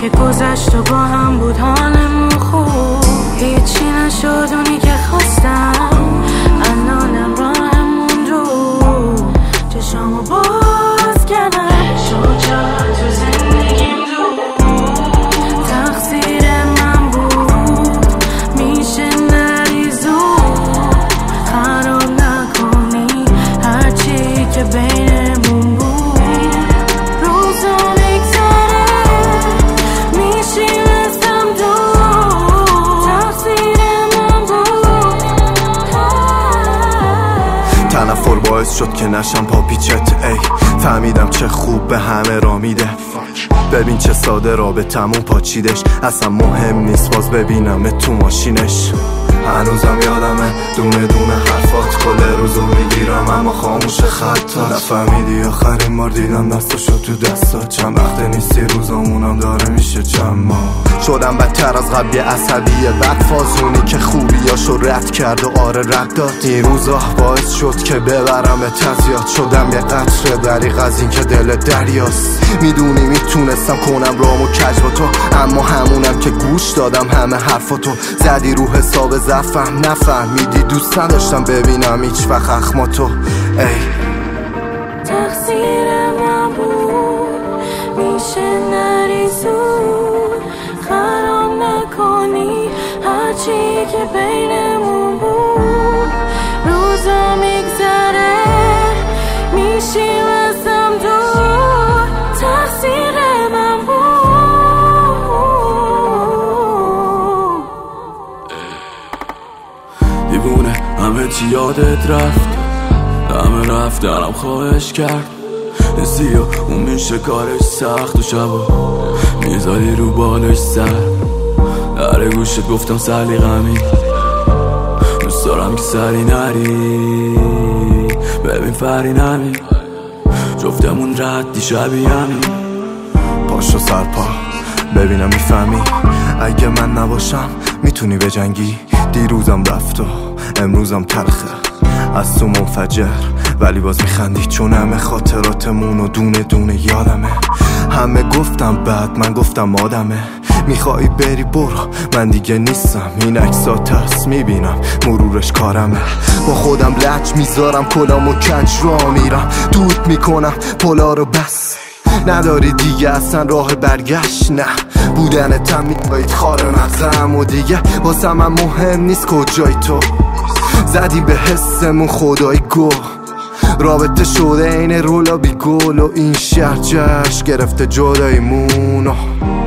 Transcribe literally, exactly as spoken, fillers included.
که گذشت و با هم بود حالمون خوب. هیچی نشد اونی که خواستم، الانم راهمون رو چشامو باز کردم. شجاعت تو زندگیم دو تقصیر من بود، میشه نری زود خراب نکنی هرچی که بینمون بود. روزا میگذره میشینستم دو تقصیر من بود. تنفر باعث شد که نشم پا پیچت، ای فهمیدم چه خوب به همه را میده. ببین چه ساده رابطمون پاچیدش، اصلا مهم نیست باز ببینم تو ماشینش. هنوزم یادمه دونه دونه حرفات، کل روزو میگیرم اما خاموش خطات. نفهمیدی آخرین بار دیدم دستشو تو دستات، چند وقت نیستی روزامونم داره میشه چند ماه. شدم بدتر از قبل عصبیه بد فازونی که خوبیاشو رد کرد و آره رد داد. این روزا باعث شد که ببرم تزیاد، شدم یه قطره دریغ از این که دل دریاست. میدونی میتونستم کنم رامو کج با تو، اما همونم که گوش دادم همه حرفاتو. زدی رو حساب زفم نفهمیدی دوست نداشتم ببینم هیچ وقت اخماتو. ای تقصیر من بود، میشه نری زود خراب نکنی هرچی که بینمون بود. روزا میگذره میشی واسم دور تقصیر من بود. دیوونه همه چی یادت رفت، همه رفتنم خواهش کرد. حسی و اون میشه کارش سخت و شبا میزادی رو بالش سر. در گوشت گفتم سلیقمی دوست دارم که سری نری، ببین فری نمی جفتمون ردی شبیه همین. پاشو سرپا ببینم میفهمی، اگه من نباشم میتونی بجنگی. دیروزم رفت و امروزم تلخه از تو منفجر، ولی باز میخندی چون همه خاطراتمون و دونه دونه یادمه. همه گفتم بعد من گفتم آدمه، میخوایی بری برو من دیگه نیستم. این عکسات هست میبینم مرورش کارمه، با خودم لج میذارم کلامو کج را میرم. دود میکنم پلا رو بس نداری دیگه اصلا راه برگشت، نه بودن تم میبایید خار مغزم و دیگه واسه من مهم نیست کجای تو. زدی به حسمون خدای گو، رابطه شده این رولا بی گل و این شهر جشن گرفته جداییمونو.